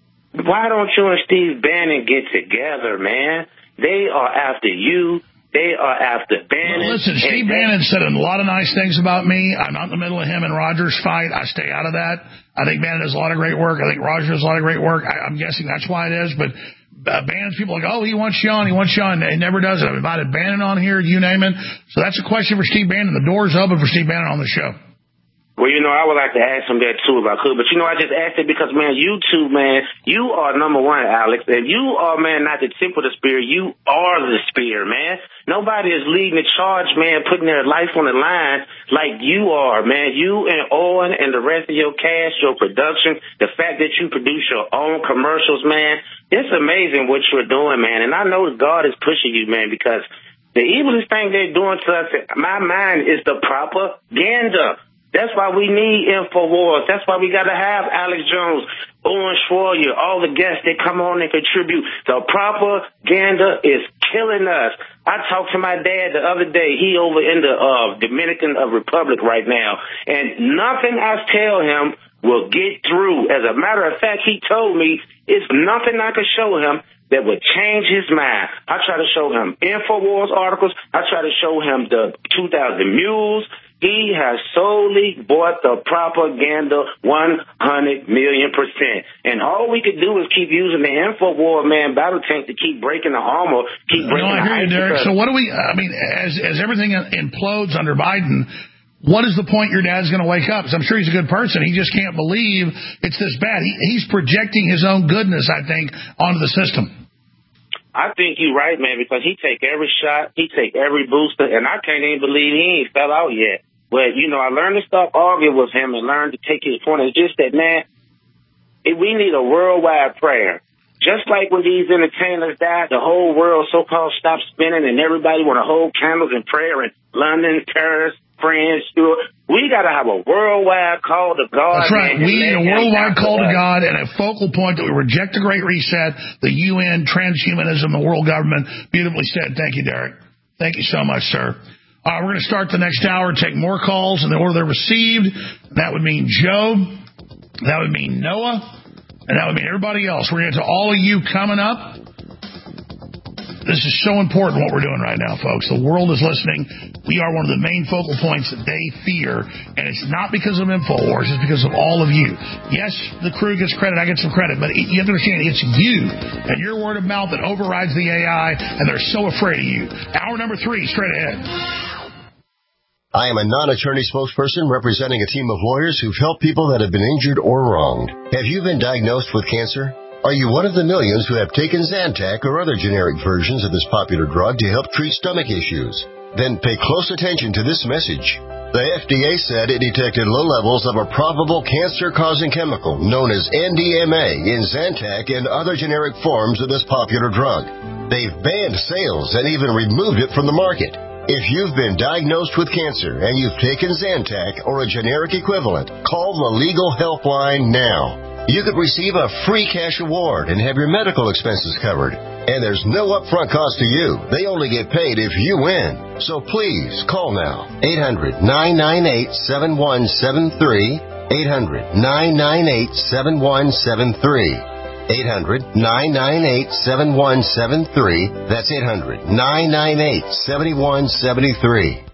why don't you and Steve Bannon get together, man? They are after you. They are after Bannon. Well, listen, Steve Bannon said a lot of nice things about me. I'm not in the middle of him and Rogers' fight. I stay out of that. I think Bannon does a lot of great work. I think Rogers does a lot of great work. I'm guessing that's why it is. But Bannon's people are like, he wants you on. He wants you on. He never does it. I've invited Bannon on here, you name it. So that's a question for Steve Bannon. The door's open for Steve Bannon on the show. Well, I would like to ask him that, too, if I could. But, I just asked it because, man, you two, man, you are number one, Alex. And you are, man, not the tip of the spear. You are the spear, man. Nobody is leading the charge, man, putting their life on the line like you are, man. You and Owen and the rest of your cast, your production, the fact that you produce your own commercials, man, it's amazing what you're doing, man. And I know God is pushing you, man, because the evilest thing they're doing to us, in my mind, is the propaganda. That's why we need InfoWars. That's why we got to have Alex Jones, Owen Schroyer, all the guests that come on and contribute. The propaganda is killing us. I talked to my dad the other day. He over in the Dominican Republic right now. And nothing I tell him will get through. As a matter of fact, he told me it's nothing I can show him that would change his mind. I try to show him InfoWars articles. I try to show him the 2,000 Mules. He has solely bought the propaganda 100 million%. And all we could do is keep using the InfoWar, man, battle tank to keep breaking the armor, keep breaking the ice. I hear you, Derek. So what do we, as everything implodes under Biden, what is the point your dad's going to wake up? Because I'm sure he's a good person. He just can't believe it's this bad. He's projecting his own goodness, I think, onto the system. I think you're right, man, because he take every shot, he take every booster, and I can't even believe he ain't fell out yet. But, I learned to stop arguing with him and learn to take his point. It's just that, man, we need a worldwide prayer. Just like when these entertainers died, the whole world so-called stopped spinning and everybody want to hold candles in prayer in London, Paris, France, Europe. We got to have a worldwide call to God. That's right. We need a worldwide call to God and a focal point that we reject the Great Reset, the UN, transhumanism, the world government. Beautifully said. Thank you, Derek. Thank you so much, sir. We're going to start the next hour, take more calls in the order they're received. That would mean Joe. That would mean Noah. And that would mean everybody else. We're going to get to all of you coming up. This is so important what we're doing right now, folks. The world is listening. We are one of the main focal points that they fear. And it's not because of InfoWars. It's because of all of you. Yes, the crew gets credit. I get some credit. But you have to understand, it's you and your word of mouth that overrides the AI. And they're so afraid of you. Hour number 3, straight ahead. I am a non-attorney spokesperson representing a team of lawyers who've helped people that have been injured or wronged. Have you been diagnosed with cancer? Are you one of the millions who have taken Zantac or other generic versions of this popular drug to help treat stomach issues? Then pay close attention to this message. The FDA said it detected low levels of a probable cancer-causing chemical known as NDMA in Zantac and other generic forms of this popular drug. They've banned sales and even removed it from the market. If you've been diagnosed with cancer and you've taken Zantac or a generic equivalent, call the Legal Helpline now. You could receive a free cash award and have your medical expenses covered. And there's no upfront cost to you. They only get paid if you win. So please call now. 800-998-7173. 800-998-7173. 800-998-7173. That's 800-998-7173.